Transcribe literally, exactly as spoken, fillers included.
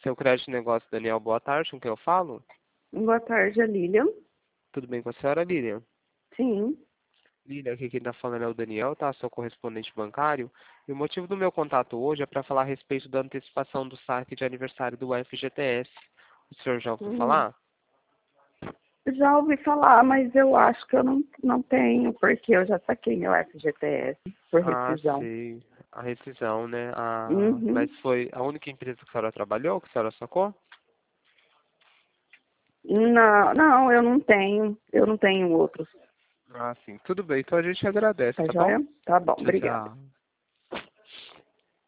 Seu crédito de negócio, Daniel, boa tarde, com quem eu falo? Boa tarde, a Lilian. Tudo bem com a senhora, Lilian? Sim. Lilian, aqui quem está falando é o Daniel, tá? Sou correspondente bancário. E o motivo do meu contato hoje é para falar a respeito da antecipação do saque de aniversário do F G T S. O senhor já ouviu Hum. falar? Já ouvi falar, mas eu acho que eu não, não tenho, porque eu já saquei meu F G T S por Ah, rescisão. sei. A rescisão, né? Ah, Uhum. mas foi a única empresa que a senhora trabalhou, que a senhora sacou? Não, não, eu não tenho. Eu não tenho outros. Ah, sim. Tudo bem. Então a gente agradece, Tá tá bom? joia? Tá bom, Tchau, obrigada. tchau.